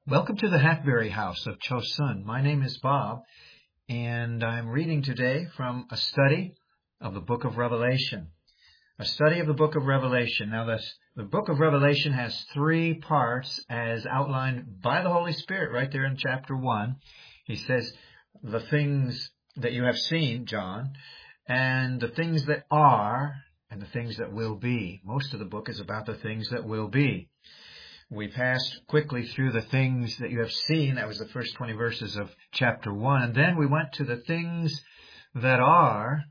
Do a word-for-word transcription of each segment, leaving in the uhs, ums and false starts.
Welcome to the Hackberry House of Chosun. My name is Bob, and I'm reading today from a study of the book of Revelation. A study of the book of Revelation. Now, this, the book of Revelation has three parts as outlined by the Holy Spirit right there in chapter one. He says, the things that you have seen, John, and the things that are, and the things that will be. Most of the book is about the things that will be. We passed quickly through the things that you have seen. That was the first twenty verses of chapter one. And then we went to the things that are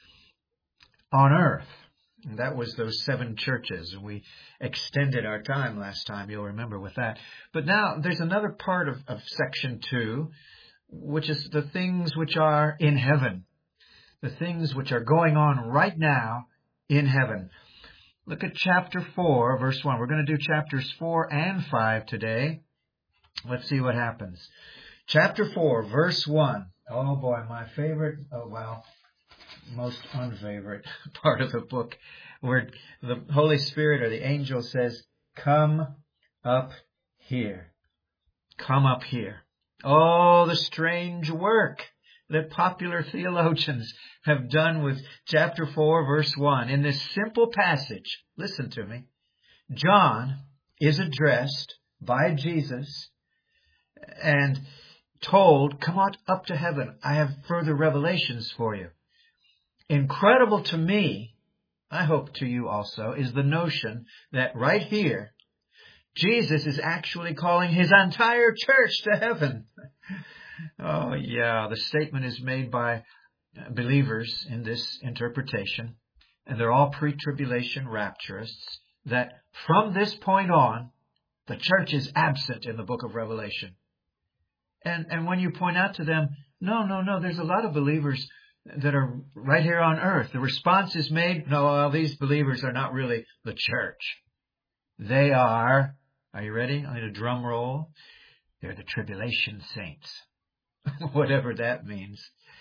on earth. And that was those seven churches. And we extended our time last time, you'll remember, with that. But now there's another part of, of section two, which is the things which are in heaven. The things which are going on right now in heaven. Look at chapter four, verse one. We're going to do chapters four and five today. Let's see what happens. Chapter four, verse one. Oh boy, my favorite, oh well, most unfavorite part of the book, where the Holy Spirit or the angel says, come up here. Come up here. Oh, the strange work that popular theologians have done with chapter four, verse one. In this simple passage, listen to me, John is addressed by Jesus and told, come on up to heaven. I have further revelations for you. Incredible to me, I hope to you also, is the notion that right here, Jesus is actually calling his entire church to heaven. Oh, yeah, the statement is made by believers in this interpretation, and they're all pre-tribulation rapturists, that from this point on, the church is absent in the book of Revelation. And, and when you point out to them, no, no, no, there's a lot of believers that are right here on earth, the response is made, no, well, these believers are not really the church. They are, are you ready? I need a drum roll. They're the tribulation saints. Whatever that means.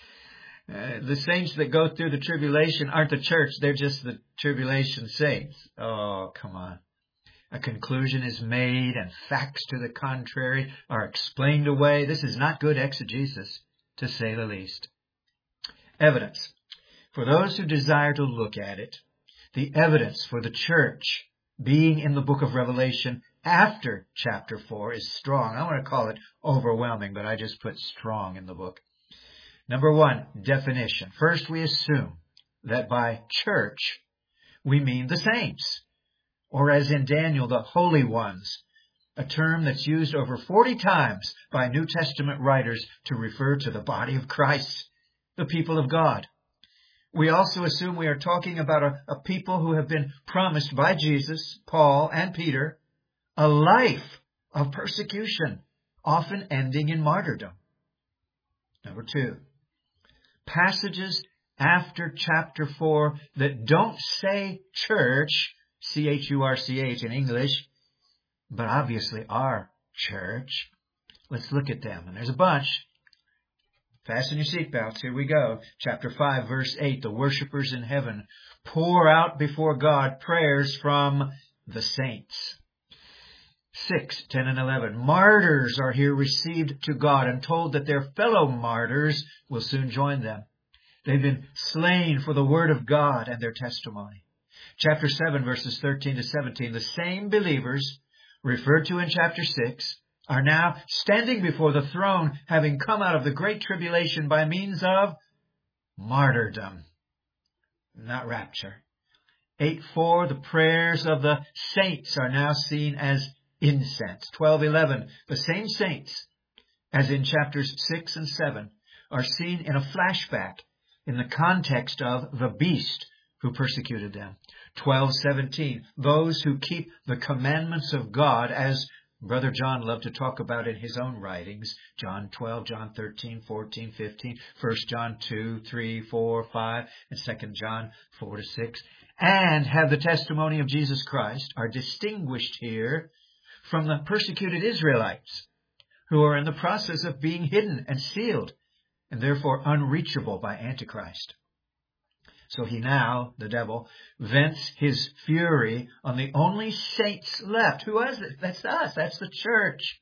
Uh, the saints that go through the tribulation aren't the church. They're just the tribulation saints. Oh, come on. A conclusion is made and facts to the contrary are explained away. This is not good exegesis, to say the least. Evidence. For those who desire to look at it, the evidence for the church being in the book of Revelation after chapter four is strong. I want to call it overwhelming, but I just put strong in the book. Number one, definition. First, we assume that by church, we mean the saints, or as in Daniel, the holy ones, a term that's used over forty times by New Testament writers to refer to the body of Christ, the people of God. We also assume we are talking about a, a people who have been promised by Jesus, Paul, and Peter, a life of persecution, often ending in martyrdom. Number two, passages after chapter four that don't say church, C H U R C H in English, but obviously are church. Let's look at them. And there's a bunch. Fasten your seatbelts. Here we go. Chapter five, verse eight. The worshipers in heaven pour out before God prayers from the saints. six, ten, and eleven. Martyrs are here received to God and told that their fellow martyrs will soon join them. They've been slain for the word of God and their testimony. Chapter seven, verses thirteen to seventeen. The same believers referred to in chapter six are now standing before the throne, having come out of the great tribulation by means of martyrdom, not rapture. eight four, the prayers of the saints are now seen as incense. twelve eleven, the same saints as in chapters six and seven are seen in a flashback in the context of the beast who persecuted them. twelve seventeen, those who keep the commandments of God, as Brother John loved to talk about in his own writings, John twelve, John thirteen, fourteen, fifteen, First John two, three, four, five, and Second John four to six, and have the testimony of Jesus Christ, are distinguished here from the persecuted Israelites, who are in the process of being hidden and sealed, and therefore unreachable by Antichrist. So he now, the devil, vents his fury on the only saints left. Who is it? That's us. That's the church.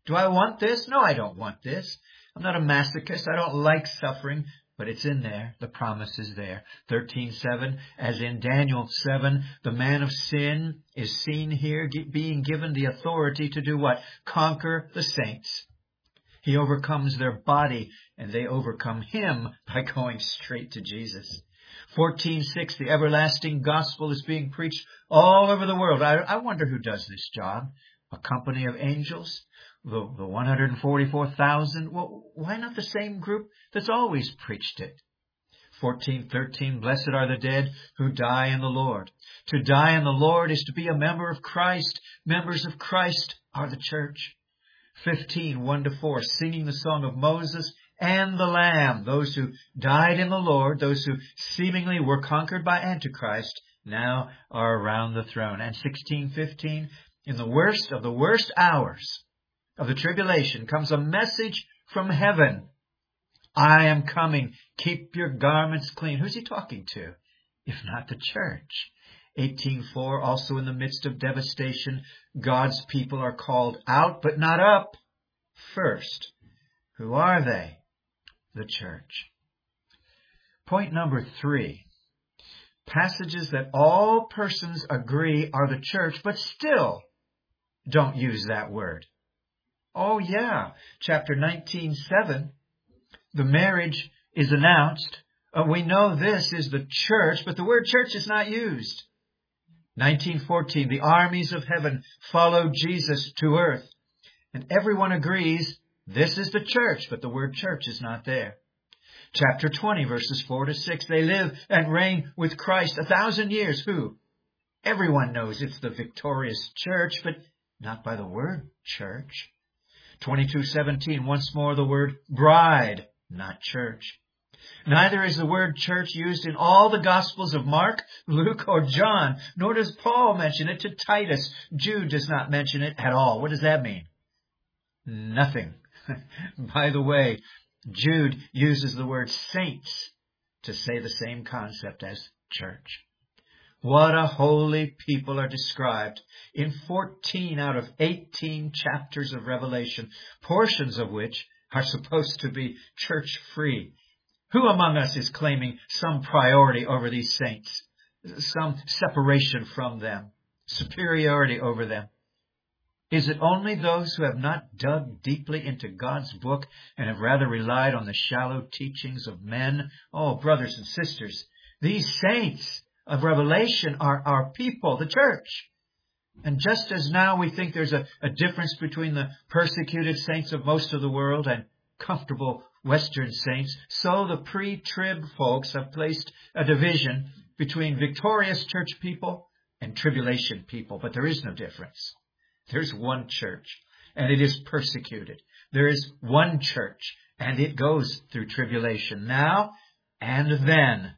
Do I want this? No, I don't want this. I'm not a masochist. I don't like suffering, but it's in there. The promise is there. thirteen seven, as in Daniel seven, the man of sin is seen here being given the authority to do what? Conquer the saints. He overcomes their body, and they overcome him by going straight to Jesus. fourteen six, the everlasting gospel is being preached all over the world. I, I wonder who does this job. A company of angels? The, the one hundred forty-four thousand? Well, why not the same group that's always preached it? fourteen thirteen, blessed are the dead who die in the Lord. To die in the Lord is to be a member of Christ. Members of Christ are the church. fifteen, one to four, singing the song of Moses and the Lamb. Those who died in the Lord, those who seemingly were conquered by Antichrist, now are around the throne. And sixteen fifteen, in the worst of the worst hours of the tribulation comes a message from heaven. I am coming. Keep your garments clean. Who's he talking to? If not the church. eighteen four, also in the midst of devastation, God's people are called out, but not up. First, who are they? The church. Point number three. Passages that all persons agree are the church, but still don't use that word. Oh yeah, chapter nineteen seven, the marriage is announced. Uh, we know this is the church, but the word church is not used. nineteen fourteen, the armies of heaven follow Jesus to earth. And everyone agrees this is the church, but the word church is not there. Chapter twenty, verses four to six, they live and reign with Christ a thousand years. Who? Everyone knows it's the victorious church, but not by the word church. twenty-two seventeen, once more the word bride, not church. Neither is the word church used in all the Gospels of Mark, Luke, or John, nor does Paul mention it to Titus. Jude does not mention it at all. What does that mean? Nothing. By the way, Jude uses the word saints to say the same concept as church. What a holy people are described in fourteen out of eighteen chapters of Revelation, portions of which are supposed to be church-free. Who among us is claiming some priority over these saints, some separation from them, superiority over them? Is it only those who have not dug deeply into God's book and have rather relied on the shallow teachings of men? Oh, brothers and sisters, these saints of Revelation are our people, the church. And just as now we think there's a, a difference between the persecuted saints of most of the world and comfortable Western saints, so the pre-trib folks have placed a division between victorious church people and tribulation people. But there is no difference. There's one church, and it is persecuted. There is one church, and it goes through tribulation now and then.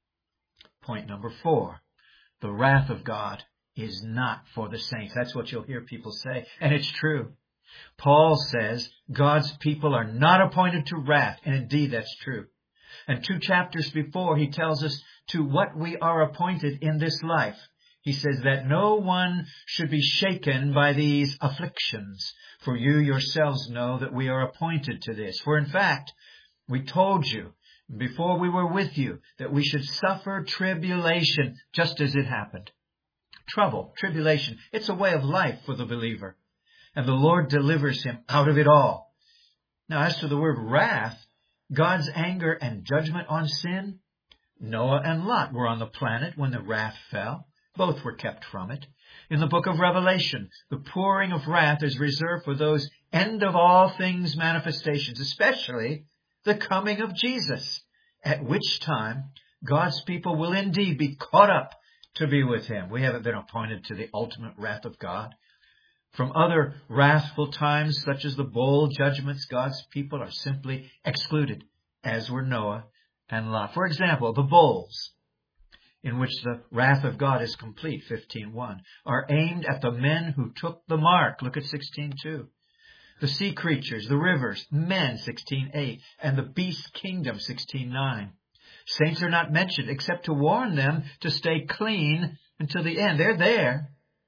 Point number four, the wrath of God is not for the saints. That's what you'll hear people say, and it's true. Paul says God's people are not appointed to wrath, and indeed that's true. And two chapters before, he tells us to what we are appointed in this life. He says that no one should be shaken by these afflictions, for you yourselves know that we are appointed to this. For in fact, we told you before we were with you that we should suffer tribulation just as it happened. Trouble, tribulation, it's a way of life for the believer. And the Lord delivers him out of it all. Now, as to the word wrath, God's anger and judgment on sin, Noah and Lot were on the planet when the wrath fell. Both were kept from it. In the book of Revelation, the pouring of wrath is reserved for those end of all things manifestations, especially the coming of Jesus, at which time God's people will indeed be caught up to be with him. We haven't been appointed to the ultimate wrath of God. From other wrathful times, such as the bowl judgments, God's people are simply excluded, as were Noah and Lot. For example, the bowls, in which the wrath of God is complete, fifteen one, are aimed at the men who took the mark. Look at sixteen two. The sea creatures, the rivers, men, sixteen eight, and the beast kingdom, sixteen nine. Saints are not mentioned except to warn them to stay clean until the end. They're there,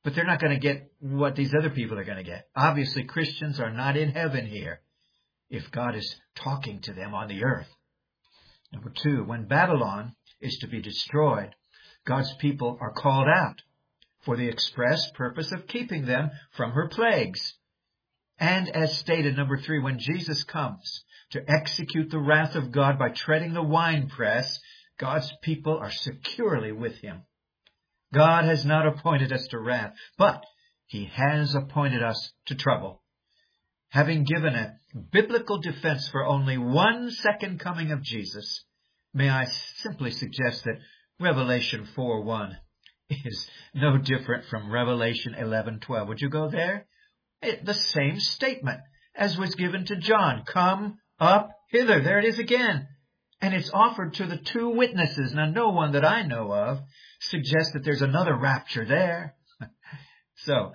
but they're not going to get what these other people are going to get. Obviously, Christians are not in heaven here if God is talking to them on the earth. Number two, when Babylon is to be destroyed, God's people are called out for the express purpose of keeping them from her plagues. And as stated, number three, when Jesus comes to execute the wrath of God by treading the winepress, God's people are securely with him. God has not appointed us to wrath, but he has appointed us to trouble. Having given a biblical defense for only one second coming of Jesus, may I simply suggest that Revelation four one is no different from Revelation eleven twelve. Would you go there? It, the same statement as was given to John. Come up hither. There it is again. And it's offered to the two witnesses. Now, no one that I know of suggests that there's another rapture there. So,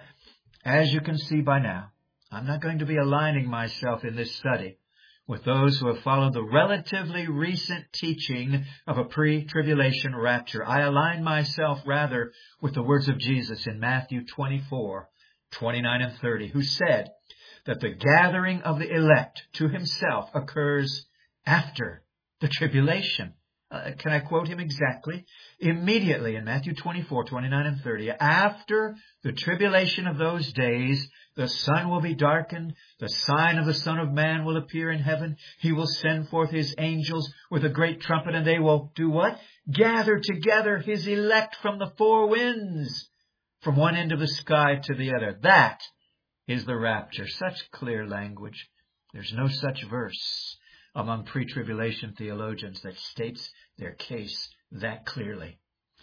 as you can see by now, I'm not going to be aligning myself in this study with those who have followed the relatively recent teaching of a pre-tribulation rapture. I align myself rather with the words of Jesus in Matthew twenty-four, twenty-nine and thirty, who said that the gathering of the elect to himself occurs after the tribulation. Uh, can I quote him exactly? Immediately in Matthew twenty-four, twenty-nine and thirty, after the tribulation of those days, the sun will be darkened, the sign of the Son of Man will appear in heaven. He will send forth his angels with a great trumpet, and they will do what? Gather together his elect from the four winds, from one end of the sky to the other. That is the rapture. Such clear language. There's no such verse among pre-tribulation theologians that states their case that clearly.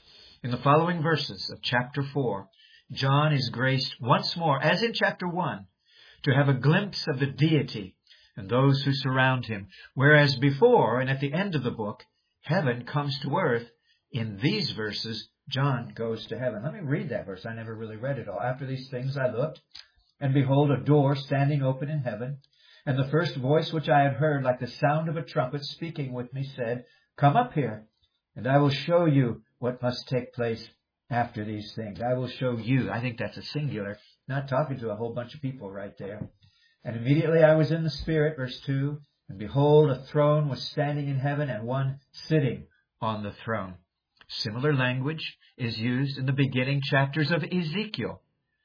In the following verses of chapter four, John is graced once more, as in chapter one, to have a glimpse of the deity and those who surround him, whereas before and at the end of the book, heaven comes to earth. In these verses, John goes to heaven. Let me read that verse. I never really read it all. After these things I looked, and behold, a door standing open in heaven. And the first voice which I had heard, like the sound of a trumpet speaking with me, said, Come up here, and I will show you what must take place after these things. I will show you. I think that's a singular, not talking to a whole bunch of people right there. And immediately I was in the Spirit, verse two, and behold, a throne was standing in heaven, and one sitting on the throne. Similar language is used in the beginning chapters of Ezekiel,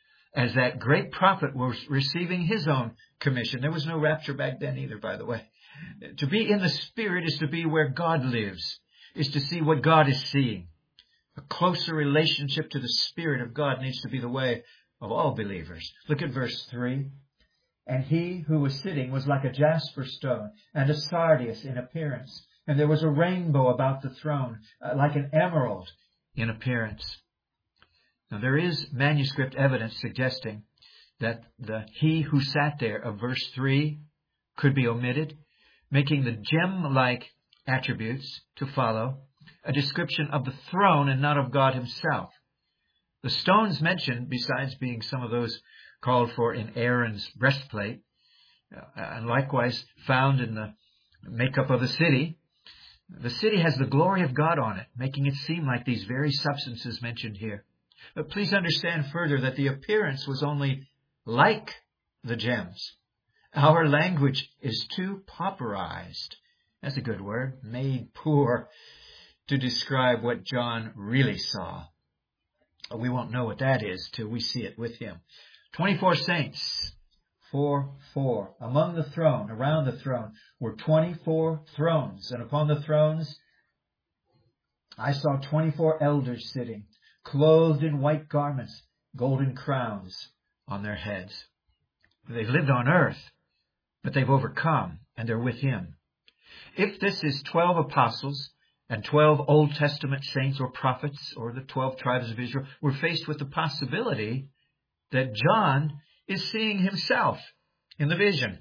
as that great prophet was receiving his own commission. There was no rapture back then either, by the way. To be in the Spirit is to be where God lives, is to see what God is seeing. A closer relationship to the Spirit of God needs to be the way of all believers. Look at verse three. And he who was sitting was like a jasper stone and a sardius in appearance. And there was a rainbow about the throne, uh, like an emerald in appearance. Now, there is manuscript evidence suggesting that the he who sat there of verse three could be omitted, making the gem-like attributes to follow a description of the throne and not of God himself. The stones mentioned, besides being some of those called for in Aaron's breastplate, uh, and likewise found in the makeup of the city, the city has the glory of God on it, making it seem like these very substances mentioned here. But please understand further that the appearance was only like the gems. Our language is too pauperized, that's a good word, made poor, to describe what John really saw. We won't know what that is till we see it with him. twenty-four saints, four, four. Among the throne, around the throne, were twenty-four thrones, and upon the thrones I saw twenty-four elders sitting, clothed in white garments, golden crowns on their heads. They've lived on earth, but they've overcome, and they're with him. If this is twelve apostles and twelve Old Testament saints or prophets or the twelve tribes of Israel, we're faced with the possibility that John is seeing himself in the vision.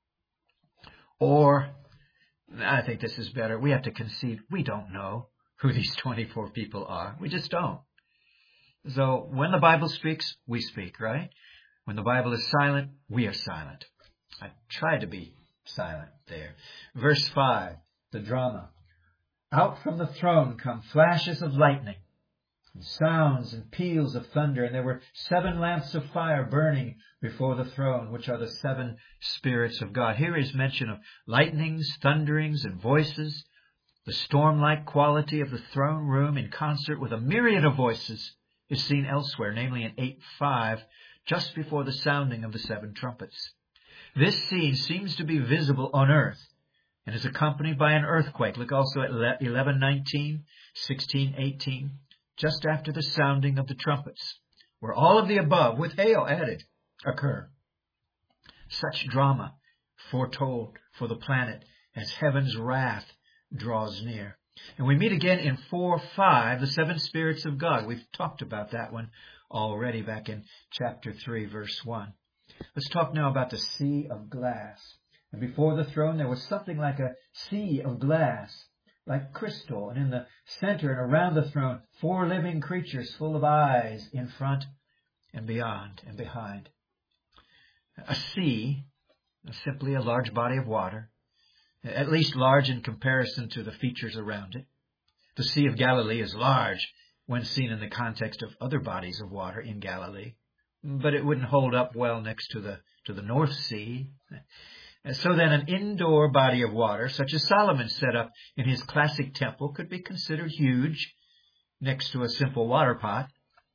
Or, I think this is better, we have to concede we don't know who these twenty-four people are. We just don't. So when the Bible speaks, we speak, right? When the Bible is silent, we are silent. I tried to be silent there. Verse five, the drama. Out from the throne come flashes of lightning, and sounds and peals of thunder. And there were seven lamps of fire burning before the throne, which are the seven spirits of God. Here is mention of lightnings, thunderings, and voices. The storm-like quality of the throne room in concert with a myriad of voices is seen elsewhere, namely in eight five, just before the sounding of the seven trumpets. This scene seems to be visible on earth and is accompanied by an earthquake. Look also at eleven nineteen, sixteen eighteen, just after the sounding of the trumpets, where all of the above, with hail added, occur. Such drama foretold for the planet as heaven's wrath draws near. And we meet again in four five, the seven spirits of God. We've talked about that one already back in chapter three, verse one. Let's talk now about the sea of glass. And before the throne there was something like a sea of glass, like crystal. And in the center and around the throne, four living creatures full of eyes in front and beyond and behind. A sea, simply a large body of water, at least large in comparison to the features around it. The Sea of Galilee is large when seen in the context of other bodies of water in Galilee, but it wouldn't hold up well next to the to the North Sea. So then an indoor body of water, such as Solomon set up in his classic temple, could be considered huge next to a simple water pot.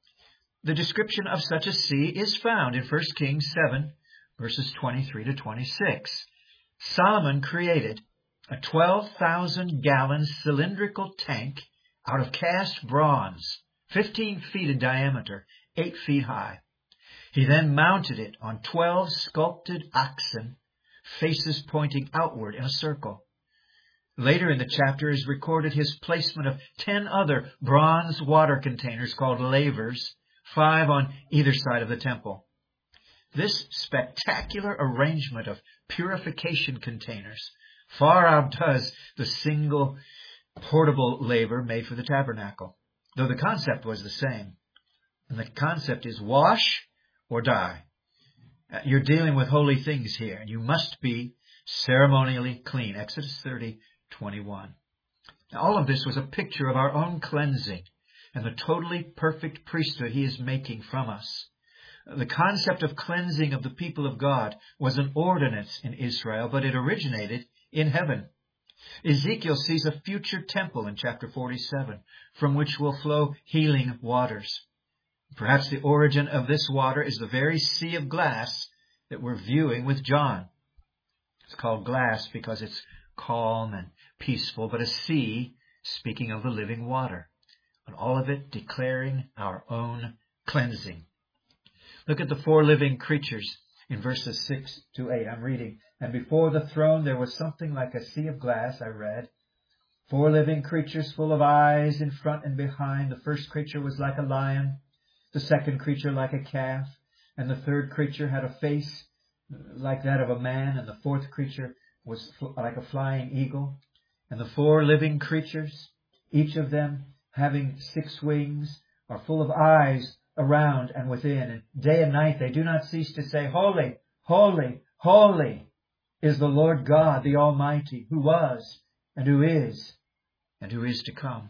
The description of such a sea is found in First Kings seven, verses twenty-three to twenty-six. Solomon created a twelve thousand gallon cylindrical tank out of cast bronze, fifteen feet in diameter, eight feet high. He then mounted it on twelve sculpted oxen, faces pointing outward in a circle. Later in the chapter is recorded his placement of ten other bronze water containers called lavers, five on either side of the temple. This spectacular arrangement of purification containers far outdoes the single portable laver made for the tabernacle, though the concept was the same. And the concept is wash or die. Uh, you're dealing with holy things here, and you must be ceremonially clean. Exodus thirty, twenty-one. Now, all of this was a picture of our own cleansing and the totally perfect priesthood he is making from us. The concept of cleansing of the people of God was an ordinance in Israel, but it originated in heaven. Ezekiel sees a future temple in chapter forty-seven, from which will flow healing waters. Perhaps the origin of this water is the very sea of glass that we're viewing with John. It's called glass because it's calm and peaceful, but a sea speaking of the living water, and all of it declaring our own cleansing. Look at the four living creatures in verses six to eight. I'm reading. And before the throne there was something like a sea of glass, I read. Four living creatures full of eyes in front and behind. The first creature was like a lion, the second creature like a calf, and the third creature had a face like that of a man, and the fourth creature was like a flying eagle. And the four living creatures, each of them having six wings, are full of eyes around and within, and day and night they do not cease to say, Holy, holy, holy is the Lord God, the Almighty, who was and who is and who is to come.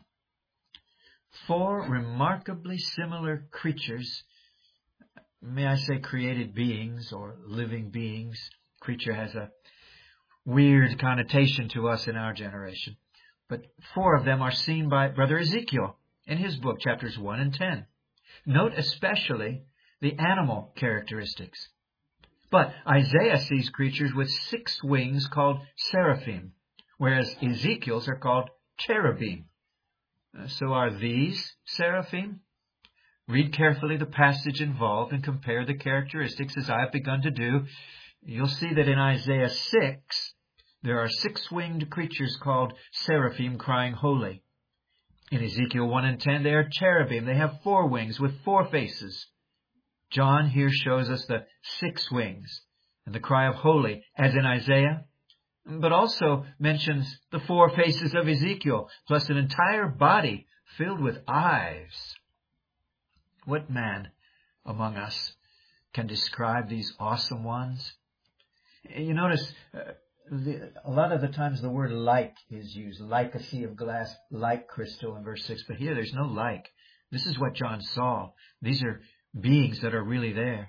Four remarkably similar creatures, may I say created beings or living beings. Creature has a weird connotation to us in our generation. But four of them are seen by Brother Ezekiel in his book, chapters one and ten. Note especially the animal characteristics. But Isaiah sees creatures with six wings called seraphim, whereas Ezekiel's are called cherubim. Uh, so are these seraphim? Read carefully the passage involved and compare the characteristics as I have begun to do. You'll see that in Isaiah six, there are six-winged creatures called seraphim crying holy. In Ezekiel one and ten, they are cherubim. They have four wings with four faces. John here shows us the six wings and the cry of holy, as in Isaiah, but also mentions the four faces of Ezekiel, plus an entire body filled with eyes. What man among us can describe these awesome ones? You notice uh, the, a lot of the times the word like is used, like a sea of glass, like crystal in verse six. But here there's no like. This is what John saw. These are beings that are really there.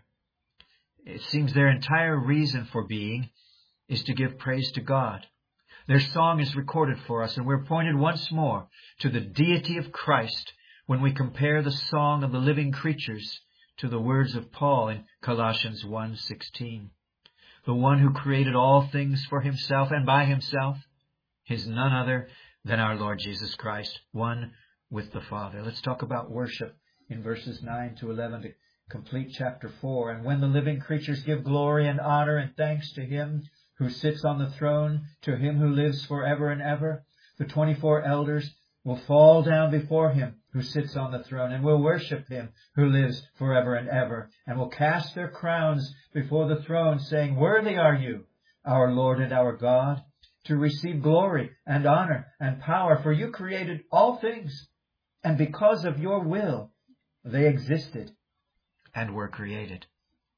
It seems their entire reason for being is to give praise to God. Their song is recorded for us, and we're pointed once more to the deity of Christ when we compare the song of the living creatures to the words of Paul in Colossians one sixteen. The one who created all things for himself and by himself is none other than our Lord Jesus Christ, one with the Father. Let's talk about worship in verses nine to eleven to complete chapter four. And when the living creatures give glory and honor and thanks to him who sits on the throne, to him who lives forever and ever, the twenty-four elders will fall down before him who sits on the throne and will worship him who lives forever and ever, and will cast their crowns before the throne, saying, Worthy are you, our Lord and our God, to receive glory and honor and power, for you created all things, and because of your will they existed and were created.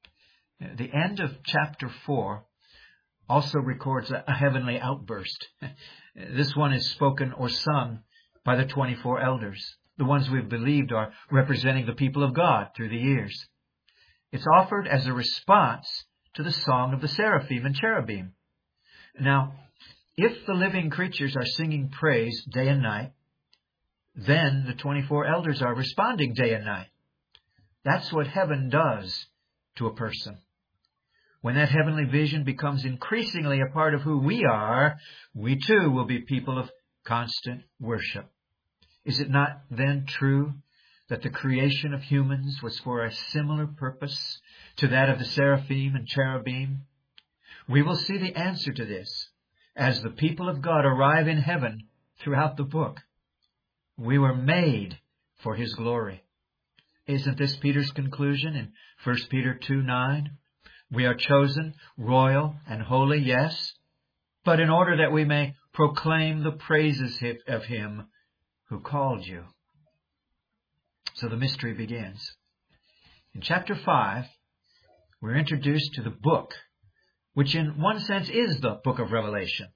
The end of chapter four also records a heavenly outburst. This one is spoken or sung by the twenty-four elders, the ones we've believed are representing the people of God through the years. It's offered as a response to the song of the seraphim and cherubim. Now, if the living creatures are singing praise day and night, then the twenty-four elders are responding day and night. That's what heaven does to a person. When that heavenly vision becomes increasingly a part of who we are, we too will be people of constant worship. Is it not then true that the creation of humans was for a similar purpose to that of the seraphim and cherubim? We will see the answer to this as the people of God arrive in heaven throughout the book. We were made for his glory. Isn't this Peter's conclusion in First Peter two nine? We are chosen, royal, and holy, yes, but in order that we may proclaim the praises of him who called you. So the mystery begins. In chapter five, we're introduced to the book, which in one sense is the book of Revelation.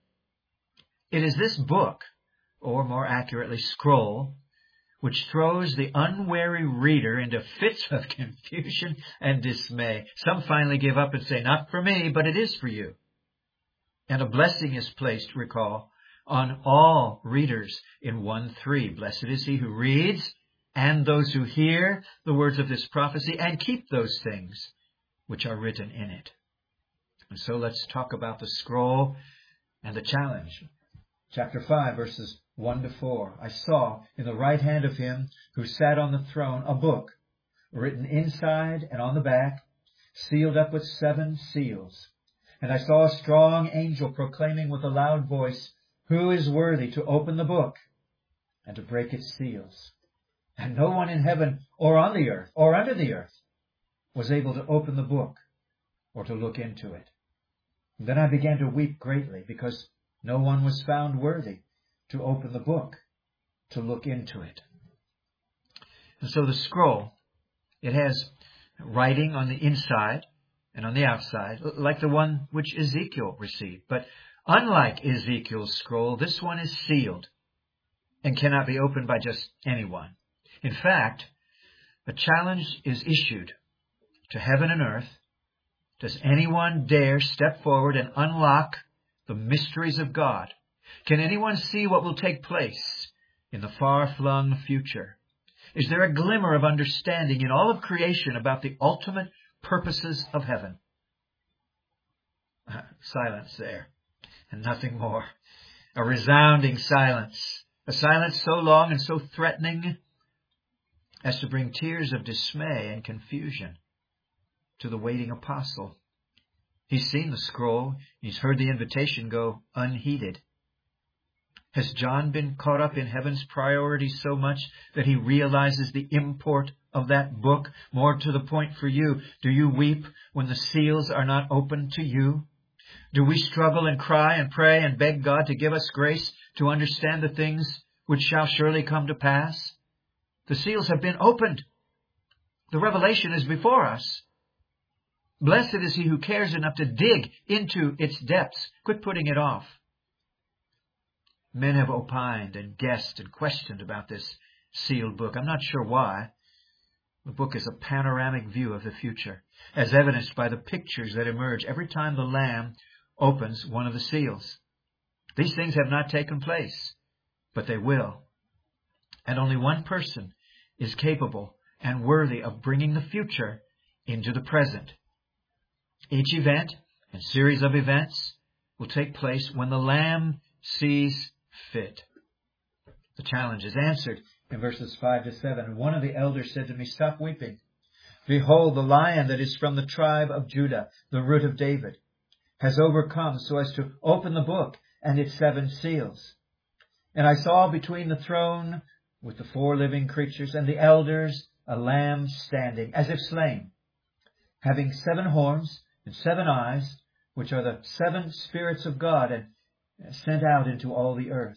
It is this book, or more accurately, scroll, which throws the unwary reader into fits of confusion and dismay. Some finally give up and say, not for me, but it is for you. And a blessing is placed, recall, on all readers in one three. Blessed is he who reads, and those who hear the words of this prophecy, and keep those things which are written in it. And so let's talk about the scroll and the challenge. Chapter five, verses one to four. I saw in the right hand of him who sat on the throne a book, written inside and on the back, sealed up with seven seals. And I saw a strong angel proclaiming with a loud voice, Who is worthy to open the book and to break its seals? And no one in heaven or on the earth or under the earth was able to open the book or to look into it. And then I began to weep greatly because no one was found worthy to open the book, to look into it. And so the scroll, it has writing on the inside and on the outside, like the one which Ezekiel received. But unlike Ezekiel's scroll, this one is sealed and cannot be opened by just anyone. In fact, a challenge is issued to heaven and earth. Does anyone dare step forward and unlock the mysteries of God? Can anyone see what will take place in the far-flung future? Is there a glimmer of understanding in all of creation about the ultimate purposes of heaven? Uh, silence there, and nothing more. A resounding silence. A silence so long and so threatening as to bring tears of dismay and confusion to the waiting apostle. He's seen the scroll. He's heard the invitation go unheeded. Has John been caught up in heaven's priorities so much that he realizes the import of that book? More to the point for you, do you weep when the seals are not opened to you? Do we struggle and cry and pray and beg God to give us grace to understand the things which shall surely come to pass? The seals have been opened. The revelation is before us. Blessed is he who cares enough to dig into its depths. Quit putting it off. Men have opined and guessed and questioned about this sealed book. I'm not sure why. The book is a panoramic view of the future, as evidenced by the pictures that emerge every time the Lamb opens one of the seals. These things have not taken place, but they will. And only one person is capable and worthy of bringing the future into the present. Each event and series of events will take place when the Lamb sees fit. The challenge is answered in verses five to seven. And one of the elders said to me, "Stop weeping. Behold, the Lion that is from the tribe of Judah, the root of David, has overcome so as to open the book and its seven seals." And I saw between the throne with the four living creatures and the elders a Lamb standing, as if slain, having seven horns and seven eyes, which are the seven spirits of God, and sent out into all the earth.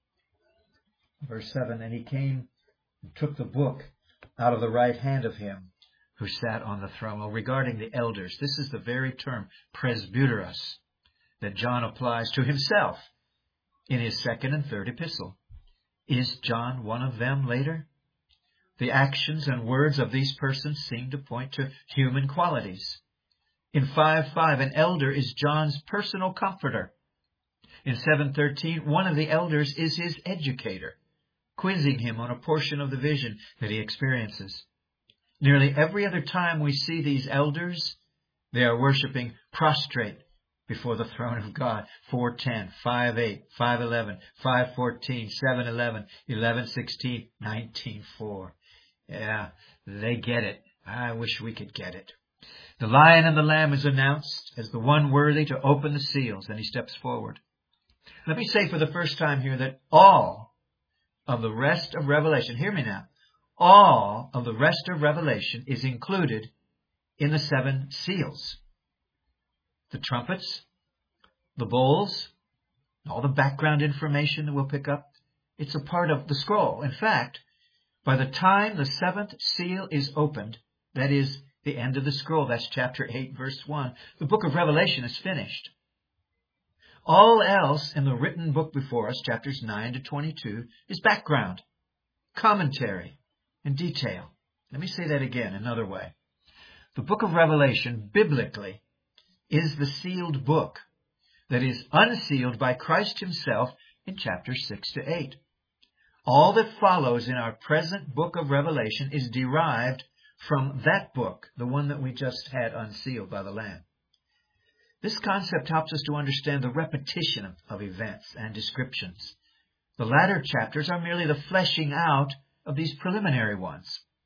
Verse seven, and he came and took the book out of the right hand of him who sat on the throne. Well, regarding the elders, this is the very term, presbyteros, that John applies to himself in his second and third epistle. Is John one of them later? The actions and words of these persons seem to point to human qualities. In five five, an elder is John's personal comforter. In seven thirteen, one of the elders is his educator, quizzing him on a portion of the vision that he experiences. Nearly every other time we see these elders, they are worshiping prostrate before the throne of God. four ten, five eight, five eleven, five fourteen, seven eleven, eleven sixteen, nineteen four. Yeah, they get it. I wish we could get it. The Lion and the Lamb is announced as the one worthy to open the seals, and he steps forward. Let me say for the first time here that all of the rest of Revelation, hear me now, all of the rest of Revelation is included in the seven seals. The trumpets, the bowls, all the background information that we'll pick up, it's a part of the scroll. In fact, by the time the seventh seal is opened, that is the end of the scroll, that's chapter eight, verse one, the book of Revelation is finished. All else in the written book before us, chapters nine to twenty-two, is background, commentary, and detail. Let me say that again another way. The book of Revelation, biblically, is the sealed book that is unsealed by Christ himself in chapters six to eight. All that follows in our present book of Revelation is derived from that book, the one that we just had unsealed by the Lamb. This concept helps us to understand the repetition of, of events and descriptions. The latter chapters are merely the fleshing out of these preliminary ones.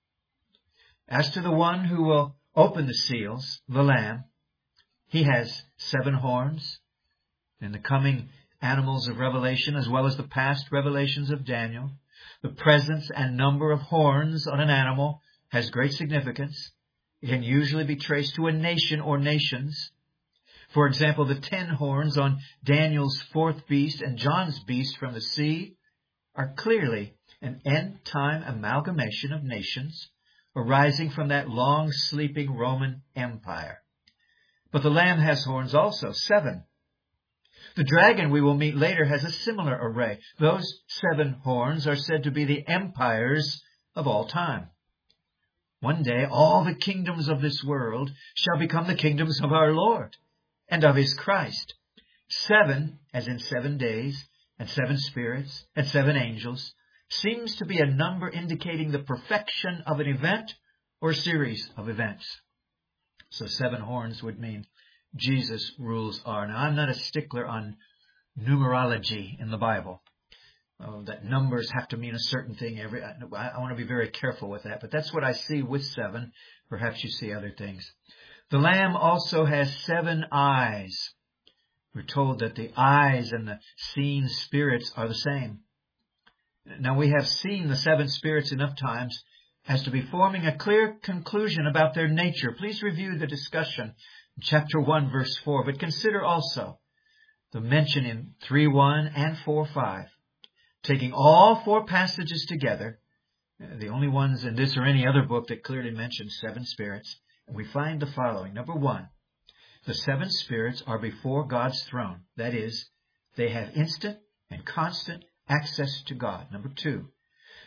As to the one who will open the seals, the Lamb, he has seven horns. In the coming animals of Revelation, as well as the past revelations of Daniel, the presence and number of horns on an animal has great significance. It can usually be traced to a nation or nations. For example, the ten horns on Daniel's fourth beast and John's beast from the sea are clearly an end-time amalgamation of nations arising from that long-sleeping Roman Empire. But the Lamb has horns also, seven. The dragon we will meet later has a similar array. Those seven horns are said to be the empires of all time. One day, all the kingdoms of this world shall become the kingdoms of our Lord and of his Christ. Seven, as in seven days, and seven spirits, and seven angels, seems to be a number indicating the perfection of an event or series of events. So seven horns would mean Jesus rules are. Now, I'm not a stickler on numerology in the Bible. Oh, that numbers have to mean a certain thing. Every I, I want to be very careful with that. But that's what I see with seven. Perhaps you see other things. The Lamb also has seven eyes. We're told that the eyes and the seen spirits are the same. Now, we have seen the seven spirits enough times as to be forming a clear conclusion about their nature. Please review the discussion in chapter one, verse four. But consider also the mention in three one and four five. Taking all four passages together, the only ones in this or any other book that clearly mention seven spirits, and we find the following. Number one, the seven spirits are before God's throne. That is, they have instant and constant access to God. Number two,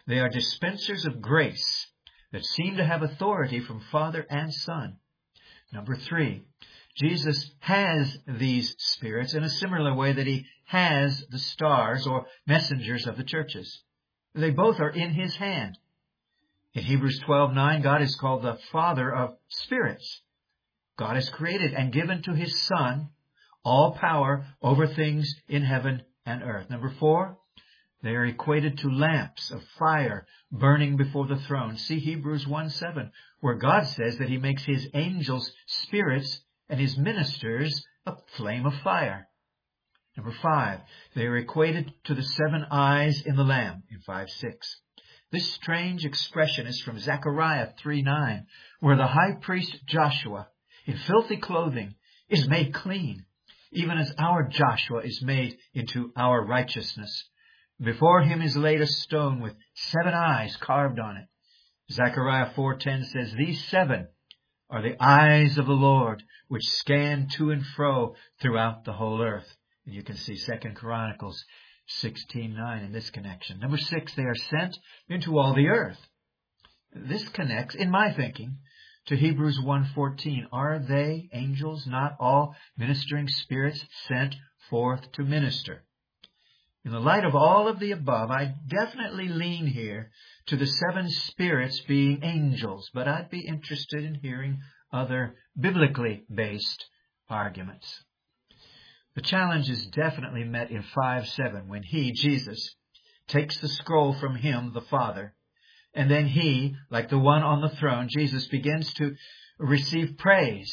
They are dispensers of grace that seem to have authority from Father and Son. Number three, Jesus has these spirits in a similar way that he has the stars or messengers of the churches. They both are in his hand. In Hebrews twelve nine, God is called the Father of spirits. God has created and given to his Son all power over things in heaven and earth. Number four, they are equated to lamps of fire burning before the throne. See Hebrews one seven, where God says that he makes his angels spirits and his ministers a flame of fire. Number five, they are equated to the seven eyes in the Lamb in five six. This strange expression is from Zechariah three nine, where the high priest Joshua, in filthy clothing, is made clean, even as our Joshua is made into our righteousness. Before him is laid a stone with seven eyes carved on it. Zechariah four ten says, these seven are the eyes of the Lord, which scan to and fro throughout the whole earth. And you can see Second Chronicles sixteen nine in this connection. Number six, they are sent into all the earth. This connects, in my thinking, to Hebrews one fourteen. Are they, angels, not all ministering spirits sent forth to minister? In the light of all of the above, I definitely lean here to the seven spirits being angels, but I'd be interested in hearing other biblically based arguments. The challenge is definitely met in five seven when he, Jesus, takes the scroll from him, the Father, and then he, like the one on the throne, Jesus, begins to receive praise.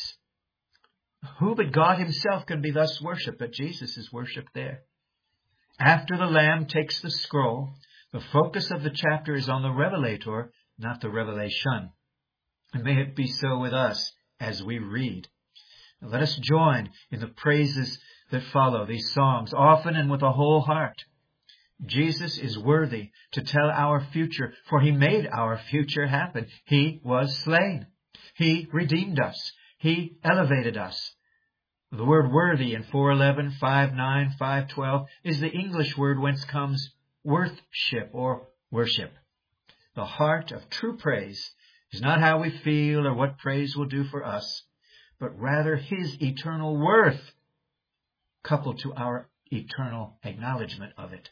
Who but God himself can be thus worshipped? But Jesus is worshipped there. After the Lamb takes the scroll, the focus of the chapter is on the revelator, not the revelation. And may it be so with us as we read. Now let us join in the praises that follow these songs, often and with a whole heart. Jesus is worthy to tell our future, for he made our future happen. He was slain. He redeemed us. He elevated us. The word worthy in four eleven, five nine, five twelve is the English word whence comes worthship or worship. The heart of true praise is not how we feel or what praise will do for us, but rather his eternal worth coupled to our eternal acknowledgement of it.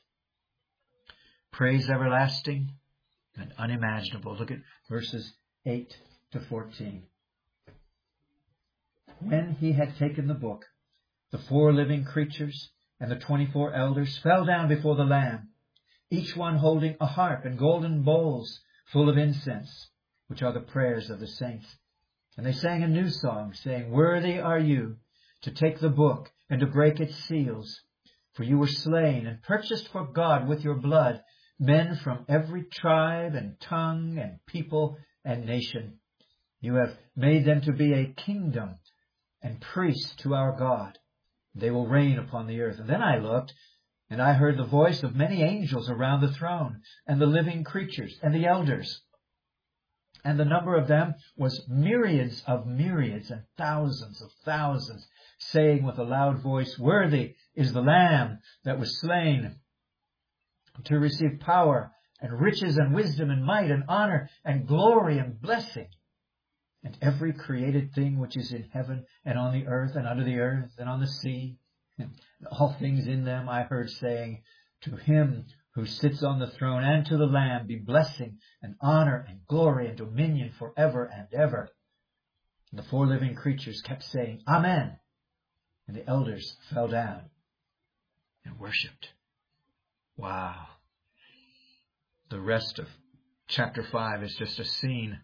Praise everlasting and unimaginable. Look at verses eight to fourteen. When he had taken the book, the four living creatures and the twenty-four elders fell down before the Lamb, each one holding a harp and golden bowls full of incense, which are the prayers of the saints. And they sang a new song, saying, worthy are you to take the book and to break its seals. For you were slain and purchased for God with your blood men from every tribe and tongue and people and nation. You have made them to be a kingdom and priests to our God. They will reign upon the earth. And then I looked, and I heard the voice of many angels around the throne, and the living creatures, and the elders. And the number of them was myriads of myriads, and thousands of thousands, saying with a loud voice, worthy is the Lamb that was slain to receive power, and riches, and wisdom, and might, and honor, and glory, and blessing. And every created thing which is in heaven and on the earth and under the earth and on the sea, and all things in them, I heard saying, to him who sits on the throne and to the Lamb be blessing and honor and glory and dominion forever and ever. And the four living creatures kept saying, Amen. And the elders fell down and worshipped. Wow. The rest of chapter five is just a scene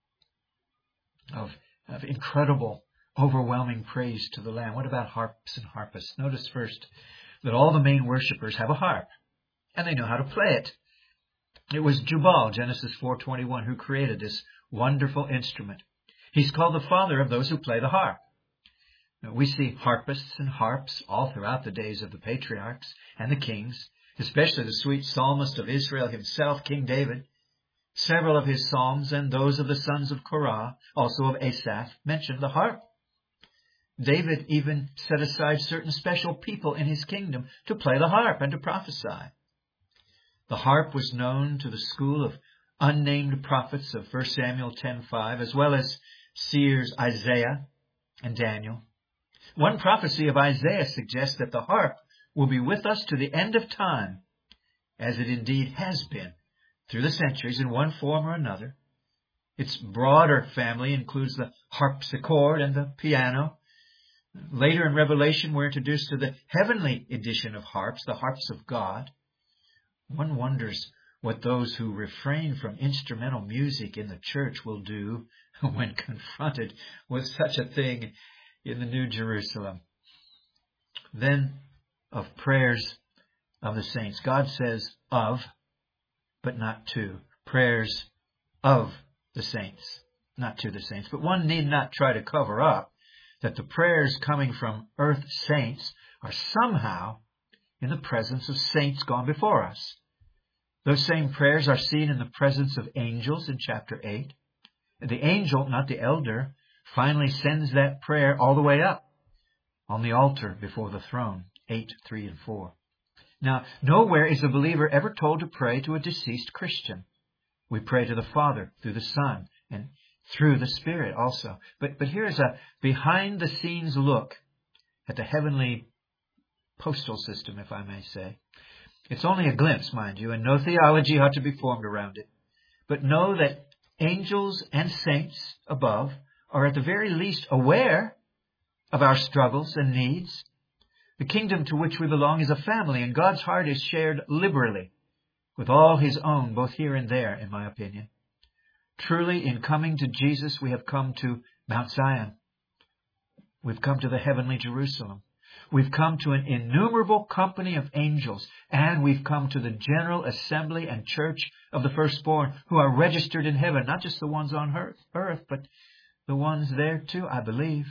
Of, of incredible, overwhelming praise to the Lamb. What about harps and harpists? Notice first that all the main worshipers have a harp, and they know how to play it. It was Jubal, Genesis four twenty-one, who created this wonderful instrument. He's called the father of those who play the harp. Now, we see harpists and harps all throughout the days of the patriarchs and the kings, especially the sweet psalmist of Israel himself, King David. Several of his psalms and those of the sons of Korah, also of Asaph, mention the harp. David even set aside certain special people in his kingdom to play the harp and to prophesy. The harp was known to the school of unnamed prophets of First Samuel ten five, as well as seers Isaiah and Daniel. One prophecy of Isaiah suggests that the harp will be with us to the end of time, as it indeed has been through the centuries in one form or another. Its broader family includes the harpsichord and the piano. Later in Revelation, we're introduced to the heavenly edition of harps, the harps of God. One wonders what those who refrain from instrumental music in the church will do when confronted with such a thing in the New Jerusalem. Then, of prayers of the saints. God says of, but not to. Prayers of the saints, not to the saints. But one need not try to cover up that the prayers coming from earth saints are somehow in the presence of saints gone before us. Those same prayers are seen in the presence of angels in chapter eight. The angel, not the elder, finally sends that prayer all the way up on the altar before the throne, eight, three, and four. Now, nowhere is a believer ever told to pray to a deceased Christian. We pray to the Father through the Son and through the Spirit also. But, but here's a behind-the-scenes look at the heavenly postal system, if I may say. It's only a glimpse, mind you, and no theology ought to be formed around it. But know that angels and saints above are at the very least aware of our struggles and needs. The kingdom to which we belong is a family, and God's heart is shared liberally with all His own, both here and there, in my opinion. Truly, in coming to Jesus, we have come to Mount Zion. We've come to the heavenly Jerusalem. We've come to an innumerable company of angels, and we've come to the general assembly and church of the firstborn who are registered in heaven, not just the ones on earth, earth, but the ones there too, I believe.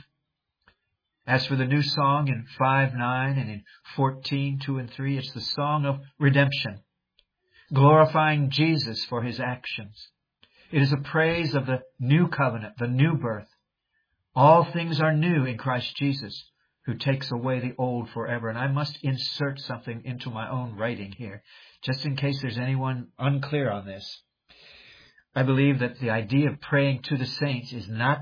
As for the new song in five nine and in fourteen two and three, it's the song of redemption, glorifying Jesus for His actions. It is a praise of the new covenant, the new birth. All things are new in Christ Jesus, who takes away the old forever. And I must insert something into my own writing here, just in case there's anyone unclear on this. I believe that the idea of praying to the saints is not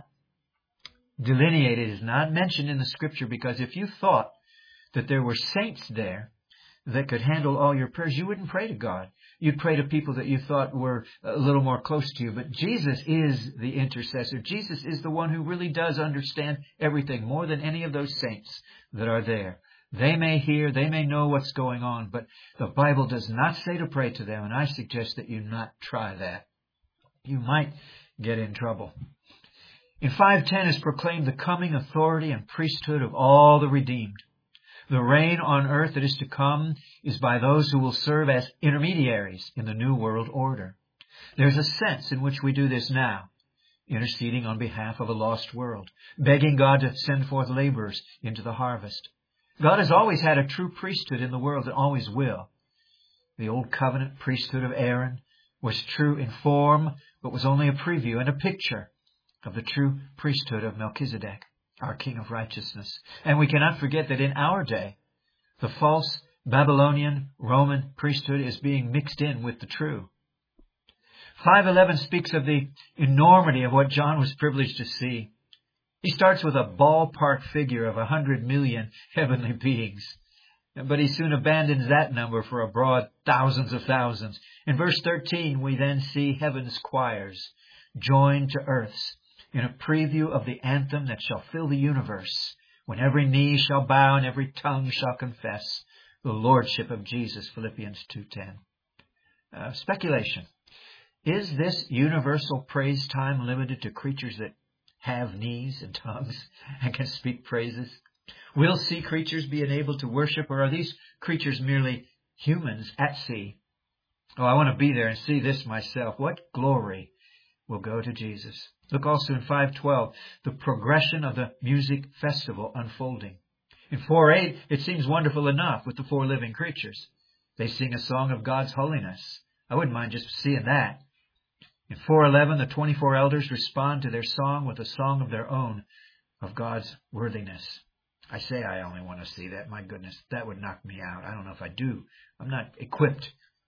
delineated, is not mentioned in the Scripture, because if you thought that there were saints there that could handle all your prayers, you wouldn't pray to God. You'd pray to people that you thought were a little more close to you. But Jesus is the intercessor. Jesus is the one who really does understand everything more than any of those saints that are there. They may hear, they may know what's going on, but the Bible does not say to pray to them, and I suggest that you not try that. You might get in trouble. In five ten is proclaimed the coming authority and priesthood of all the redeemed. The reign on earth that is to come is by those who will serve as intermediaries in the new world order. There's a sense in which we do this now, interceding on behalf of a lost world, begging God to send forth laborers into the harvest. God has always had a true priesthood in the world and always will. The old covenant priesthood of Aaron was true in form, but was only a preview and a picture of the true priesthood of Melchizedek, our King of righteousness. And we cannot forget that in our day, the false Babylonian Roman priesthood is being mixed in with the true. five eleven speaks of the enormity of what John was privileged to see. He starts with a ballpark figure of a hundred million heavenly beings. But he soon abandons that number for a broad thousands of thousands. In verse thirteen, we then see heaven's choirs joined to earth's in a preview of the anthem that shall fill the universe, when every knee shall bow and every tongue shall confess the lordship of Jesus, Philippians two ten. Uh, speculation. Is this universal praise time limited to creatures that have knees and tongues and can speak praises? Will sea creatures be enabled to worship, or are these creatures merely humans at sea? Oh, I want to be there and see this myself. What glory will go to Jesus. Look also in five twelve, the progression of the music festival unfolding. In four eight, it seems wonderful enough with the four living creatures. They sing a song of God's holiness. I wouldn't mind just seeing that. In four eleven, the twenty-four elders respond to their song with a song of their own of God's worthiness. I say I only want to see that. My goodness, that would knock me out. I don't know if I do. I'm not equipped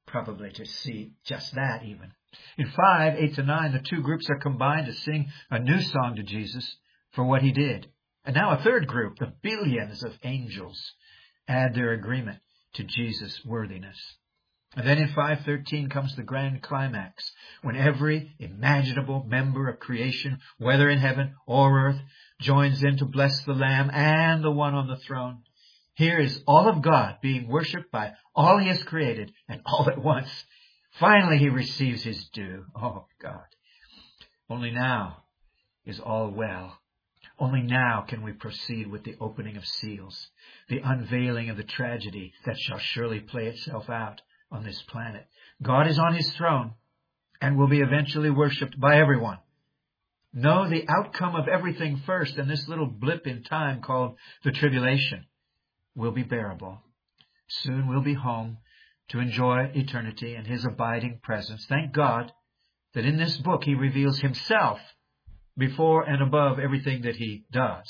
probably to see just that even. In five, eight to nine, the two groups are combined to sing a new song to Jesus for what he did. And now a third group, the billions of angels, add their agreement to Jesus' worthiness. And then in five thirteen comes the grand climax, when every imaginable member of creation, whether in heaven or earth, joins in to bless the Lamb and the one on the throne. Here is all of God being worshipped by all he has created, and all at once. Finally he receives his due. Oh God. Only now is all well. Only now can we proceed with the opening of seals, the unveiling of the tragedy that shall surely play itself out on this planet. God is on his throne and will be eventually worshipped by everyone. Know the outcome of everything first, and this little blip in time called the tribulation will be bearable. Soon we'll be home to enjoy eternity and his abiding presence. Thank God that in this book he reveals himself before and above everything that he does.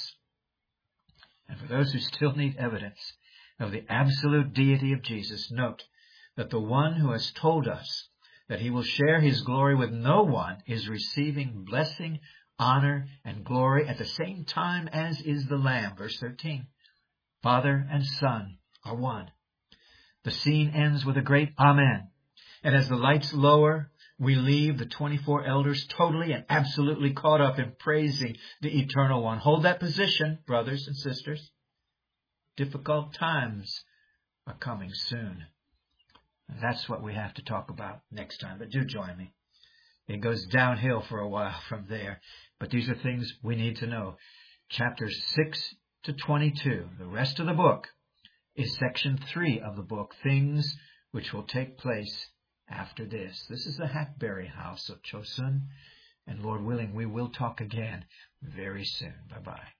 And for those who still need evidence of the absolute deity of Jesus, note that the one who has told us that he will share his glory with no one is receiving blessing, honor, and glory at the same time as is the Lamb. Verse thirteen. Father and Son are one. The scene ends with a great Amen. And as the lights lower, we leave the twenty-four elders totally and absolutely caught up in praising the Eternal One. Hold that position, brothers and sisters. Difficult times are coming soon. And that's what we have to talk about next time. But do join me. It goes downhill for a while from there. But these are things we need to know. Chapters six to twenty-two, the rest of the book, is section three of the book, things which will take place after this. This is the Hackberry House of Chosun, and Lord willing, we will talk again very soon. Bye-bye.